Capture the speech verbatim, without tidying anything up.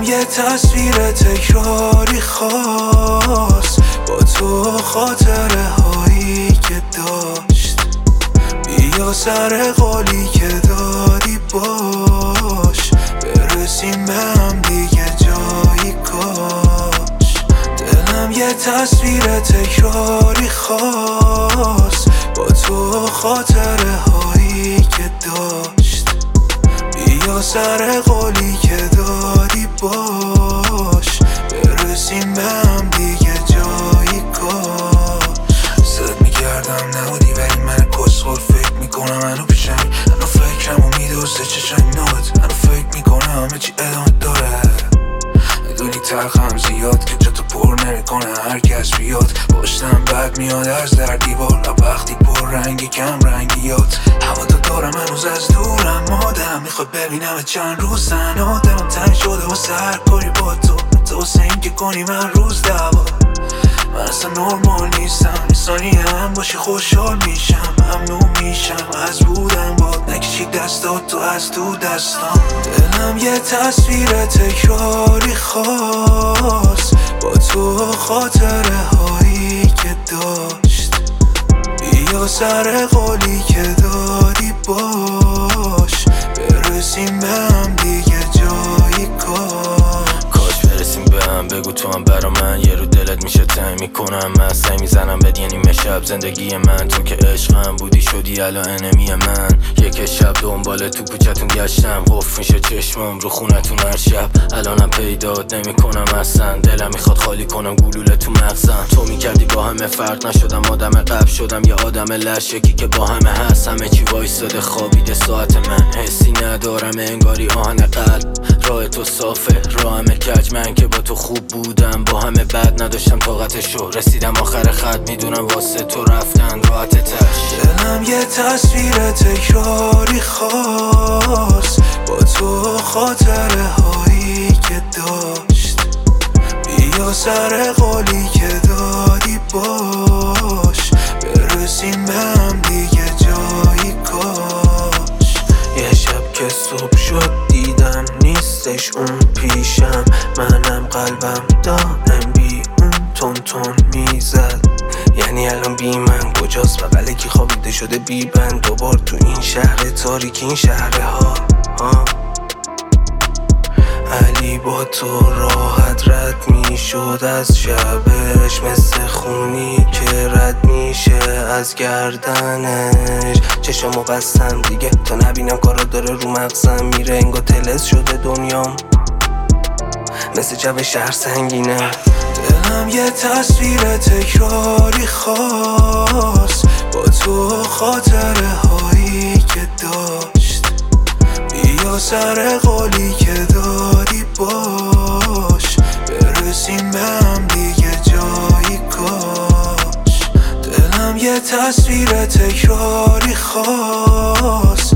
یه تصویر تکراری خواست با تو خاطره هایی که داشت. بیا سر قولی که دادی باش، برسیم به هم دیگه جایی کاش. دلم یه تصویر تکراری خواست با تو خاطره هایی که داشت. بیا سر قولی که دادی باش، برسیم به هم دیگه جایی کاش. زد میگردم نبودی ولی من کسخور فکر میکنم منو پیشم. منو فکرمو میدوسته چشم نات، منو فکر میکنم همه چی ادامه داره. میدونی تلخم زیاد که جا تو پر نمیکنه هر کس بیاد. پشتم بد میاد از در دیوار، وقتی پر رنگی کم رنگیات. هوا تو دارم هنوز از دورم، مادم میخواد ببینم چند روز تنها. دلم تنگ شده و سر کاری با تو، تو حسین که کنی من روز دوا. من اصلا نرمال نیستم، نیستانی هم باشی خوشحال میشم، ممنون میشم از بودم باد. نکشی دستات تو از تو دستام. دلم یه تصویر تکراری خواست با تو خاطره هایی که داشت. بیا سر قولی که دادی باش، برسیم به هم دیگه جایی کاش. کاش برسیم به هم، بگو تو هم برا من یه رو دلت میشه تنگ میکنم. من سعی میزنم بد یه نیمه شب زندگی من، تو که عشقم بودی شدی الان انمی من. یک شب دنبال تو کوچتون گشتم، قفل میشه چشمم رو خونتون هر شب. الانم پیدات نمیکنم اصلا، دلم میخواد خالی کنم گلوله تو مغزم. تو میکردی با همه فرق نشدم، آدم قبل شدم یه آدم لشکی که با همه هست. همه چی وایساده خوابیده ساعت من، حسی ندارم انگاری آهن قلب. راه تو صافه راه همه کج، من که با تو خوب بودم با همه بد نداشتم طاقتشو. رسیدم آخر خط میدونم واسه تو رفتن راحت تش. دلم یه تصویر تکراری خواست با تو خاطره هایی که داشت. بیا سر قولی که دادی باش، برسیم به هم دیگه جایی کاش. یه شب که صبح شد دیدم نیستش اون پیشم، منم قلبم دائم بی اون تون تون میزد. یعنی الان بی من کجاست؟ بغل کی خوابیده شده بی بند دوبار تو این شهر تاریک، این شهر ها ها. علی با تو راحت رد میشد از شبش، مثل خونی که رد میشه از گردنش. چشمو بستم دیگه تا نبینم کارا داره رو مغزم میره، انگار تلس شده دنیام مثل جو شهر سنگینه. دلم یه تصویر تکراری خواست با تو خاطره هایی که داشت. بیا سر قولی که دادی باش، برسیم به هم دیگه جایی کاش. دلم یه تصویر تکراری خواست